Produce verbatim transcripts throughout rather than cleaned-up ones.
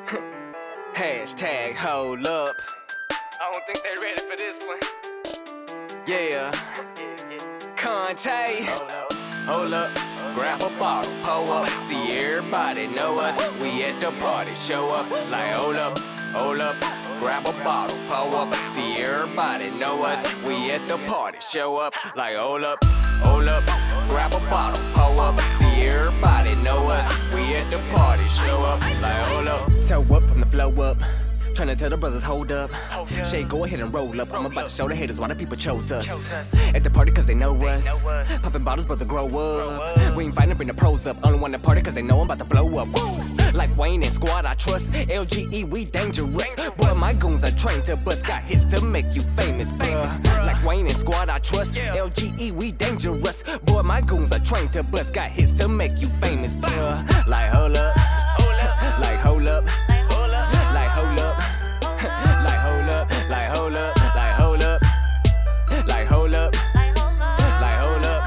Hashtag hold up. I don't think they ready for this one. Yeah. Conte. Hold up. Grab a bottle, pull up. See everybody know us. We at the party, show up. Like hold up, hold up. Grab a bottle, pull up. See everybody know us. We at the party, show up. Like hold up, hold up. Grab a bottle, pull up. See everybody know us. We at the party, show up. Like hold up. Toe up from the flow up. Tryna tell the brothers, hold up. Shay, go ahead and roll up. I'm about to show the haters why the people chose us. At the party cause they know us. Popping bottles, brother, grow up. We ain't fighting, bring the pros up. Only one to party cause they know I'm about to blow up. Like Wayne and Squad, I trust. L G E, we dangerous. Boy, my goons are trained to bust. Got hits to make you famous, bruh. Like Wayne and Squad, I trust. L G E, we dangerous. Boy, my goons are trained to bust. Got hits to make you famous, bruh. Like hold up. Like hold up. Like hold up. Like hold up, like hold up, like hold up, like hold up, like hold up,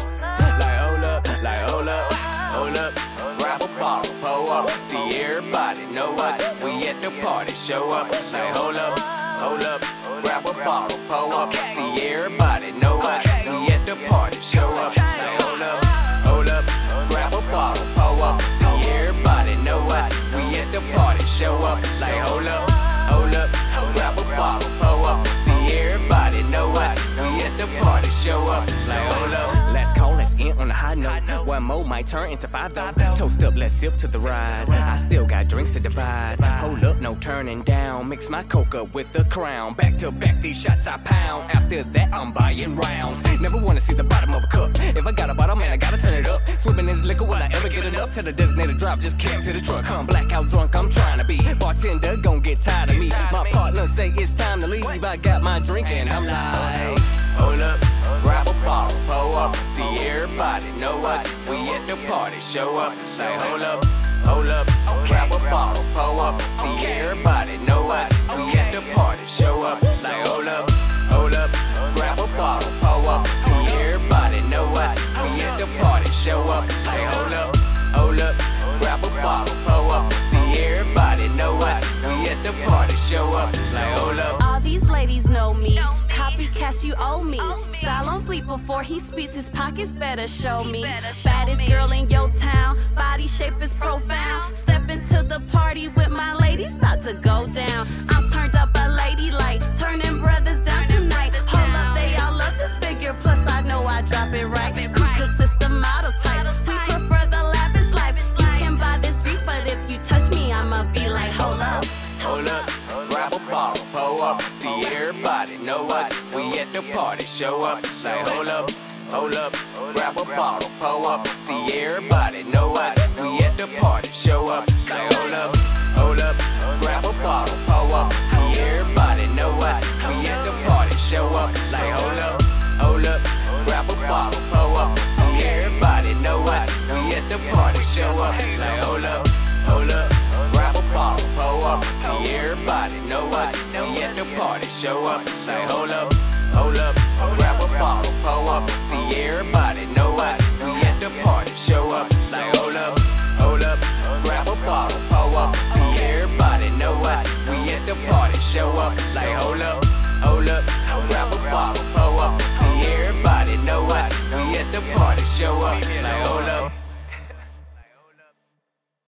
like hold up, like hold up, hold up. Grab a bottle, pull up. See everybody know us. We at the party, show up. Like hold up, hold up. Grab a bottle, pull up. See everybody know us. We at the party, show up. Like hold up, hold up. Grab a bottle, pull up. See everybody know us. We at the party, show up. Like hold up. Hold up, grab a bottle, pull up. See everybody know us. We at the party, show up. Like hold up. Let's call, let's end on a high note. One more might turn into five though. Toast up, let's sip to the ride. I still got drinks to divide. Hold up, no turning down. Mix my coke up with the crown. Back to back, these shots I pound. After that, I'm buying rounds. Never wanna see the bottom of a cup. If I got a bottle, man, I gotta turn it up. Swimming in this liquor, will I ever get enough? To the designated drop, just kick to the truck. I'm blackout drunk, I'm trying to be. Bartender gon' get tired of me. My partner say it's time to leave. I got my drink and I'm like, hold up, grab a bottle, pull up. See everybody know us. We at the party, show up. Like hold up, hold up, grab a bottle, pull up. See everybody know us. We at the party, show up. Like hold up, hold up, grab a bottle, pull up. See everybody know us. We at the party, show up. Like hold up, hold up, grab a bottle, pull up. See everybody know us. We at the party, show up. Like hold up. All these ladies know me. Copycats, you owe me. Style on fleek before he speaks. His pockets better show me. Baddest girl in your town. Body shape is profound. Step into the party with my ladies. About to go down. I'm turned up a lady like turning brothers down tonight. Hold up, they all love this figure. Plus I know I drop it right. Crew consists of model types. We prefer the lavish life. You can buy this drink, but if you touch me, I'ma be like, hold up. Hold up, grab a bottle, pull up. See everybody know us. We at the party, show up. Like hold up, hold up, grab a bottle, pull up. See everybody know us. We at the party, show up. Like hold up, hold up, grab a bottle, pull up. See everybody know us. We at the party, show up. Like hold up, hold up, grab a bottle, pull up. See everybody know us. We at the party, show up. Like hold up, hold up. Grab a bottle, pull up. See everybody know us. We at the party, show up. Like hold up, hold up. Grab a bottle, pull up. See everybody know us. We at the party, show up. Like hold up, hold up. Grab a bottle, pull up. See everybody know us. We at the party, show up. Like hold up, hold up. Grab a bottle, pull up. See everybody know us. We at the party, show up. Like hold up.